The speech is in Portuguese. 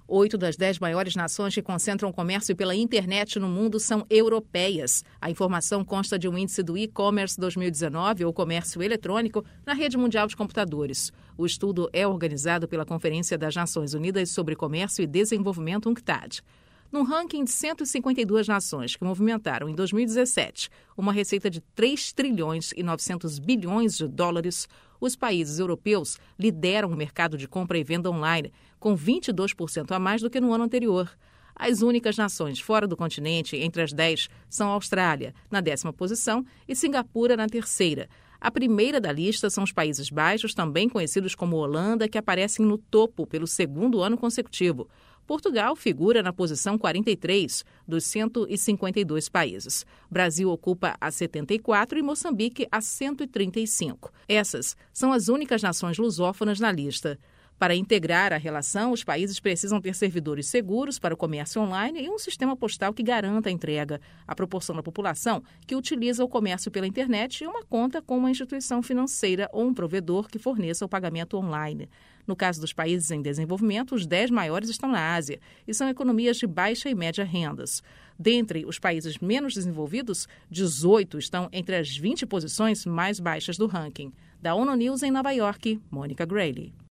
8 das 10 maiores nações que concentram comércio pela internet no mundo são europeias. A informação consta de um índice do e-commerce 2019, ou comércio eletrônico, na rede mundial de computadores. O estudo é organizado pela Conferência das Nações Unidas sobre Comércio e Desenvolvimento, UNCTAD. Num ranking de 152 nações que movimentaram em 2017 uma receita de 3 trilhões e 900 bilhões de dólares, os países europeus lideram o mercado de compra e venda online, com 22% a mais do que no ano anterior. As únicas nações fora do continente entre as 10 são a Austrália, na 10ª posição, e Singapura, na 3ª. A primeira da lista são os Países Baixos, também conhecidos como Holanda, que aparecem no topo pelo 2º ano consecutivo. Portugal figura na posição 43 dos 152 países. Brasil ocupa a 74 e Moçambique a 135. Essas são as únicas nações lusófonas na lista. Para integrar a relação, os países precisam ter servidores seguros para o comércio online e um sistema postal que garanta a entrega, a proporção da população que utiliza o comércio pela internet e uma conta com uma instituição financeira ou um provedor que forneça o pagamento online. No caso dos países em desenvolvimento, os 10 maiores estão na Ásia e são economias de baixa e média rendas. Dentre os países menos desenvolvidos, 18 estão entre as 20 posições mais baixas do ranking. Da ONU News em Nova York, Mônica Grayle.